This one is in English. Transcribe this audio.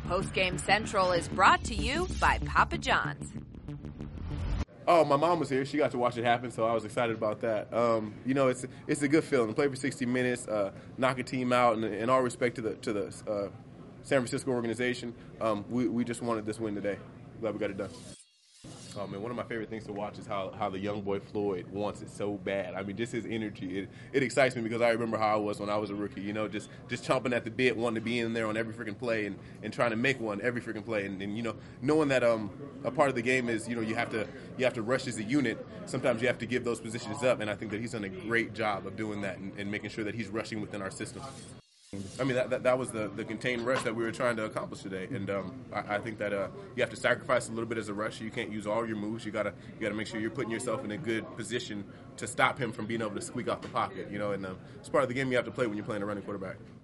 Postgame Central is brought to you by Papa John's. Oh, my mom was here. She got to watch it happen, so I was excited about that. It's a good feeling. Play for 60 minutes, knock a team out, and in all respect to the San Francisco organization, we just wanted this win today. Glad we got it done. Oh, man, one of my favorite things to watch is how the young boy Floyd wants it so bad. I mean, just his energy. It excites me because I remember how I was when I was a rookie, just chomping at the bit, wanting to be in there on every freaking play and trying to make one every freaking play. And knowing that a part of the game is, you have to rush as a unit. Sometimes you have to give those positions up, and I think that he's done a great job of doing that and making sure that he's rushing within our system. I mean, that was the contained rush that we were trying to accomplish today, and I think that you have to sacrifice a little bit as a rusher. You can't use all your moves. You gotta make sure you're putting yourself in a good position to stop him from being able to squeak off the pocket. And it's part of the game you have to play when you're playing a running quarterback.